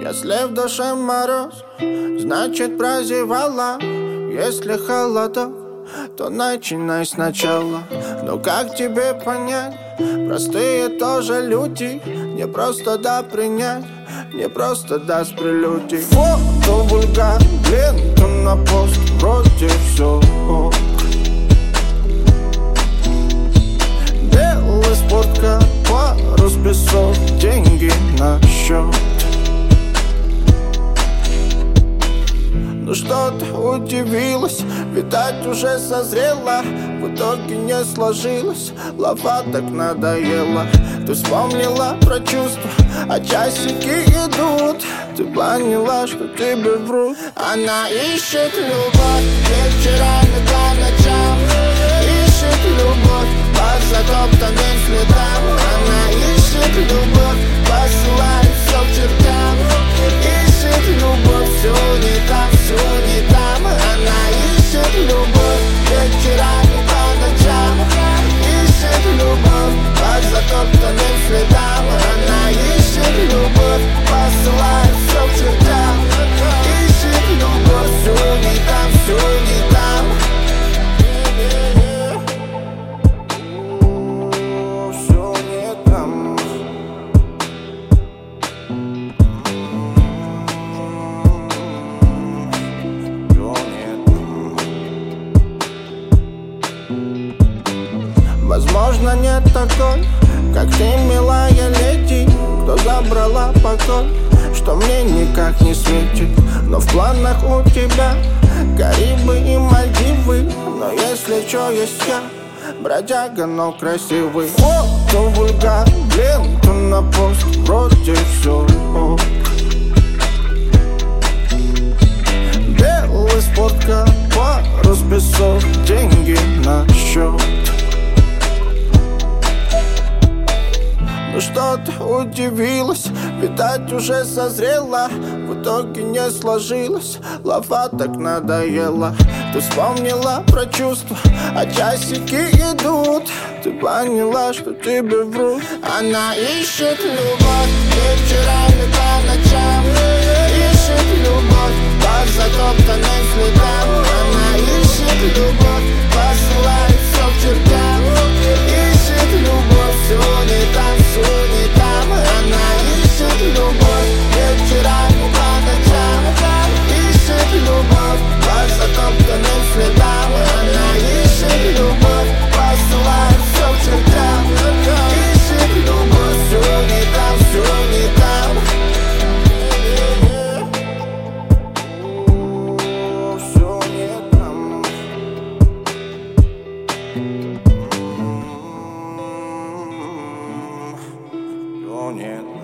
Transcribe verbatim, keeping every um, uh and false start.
Если в душе мороз, значит прозевала. Если холодок, то начинай сначала. Но как тебе понять? Простые тоже люди. Не просто да принять, не просто да с прелюдий. Фото вульгар, ленту на пост, вроде все. Белый спорткар, пару список, деньги на счет. Ну что ты удивилась, видать уже созрела. В итоге не сложилось, лава так надоела. Ты вспомнила про чувства, а часики идут. Ты поняла, что тебе врут. Она ищет любовь вечерами до ночам. Ищет любовь по затоптанным следам. Она ищет любовь, посылает все к чертям. Ищет любовь, все не там, все не там. Она ищет любовь вечерами по ночам. Ищет любовь по затоптанным следам. Она ищет любовь, посылает все к чертям. Ищет любовь, все не там, все не там. Все не там. Возможно, нет такой, как ты, милая леди, кто забрала покой, что мне никак не светит. Но в планах у тебя Карибы и Мальдивы. Но если чё, есть я, бродяга, но красивый. Фото вульгар, ленту на пост, вроде все. Белый спорткар, пару список, деньги на счет. Ну что ты удивилась, видать уже созрела. В итоге не сложилось, лава так надоела. Ты вспомнила про чувства, а часики идут. Ты поняла, что тебе врут. Она ищет любовь вечерами по ночам. Ищет любовь по затоптанным следам. Она ищет любовь, посылает все к чертям. Ищет любовь, все не там, все не там. Она ищет любовь вечерами по ночам. Ищет любовь по затоптанным следам. Она ищет любовь, посылает все к чертям. Ищет любовь, все не там, все не там. Все не там. Все нет.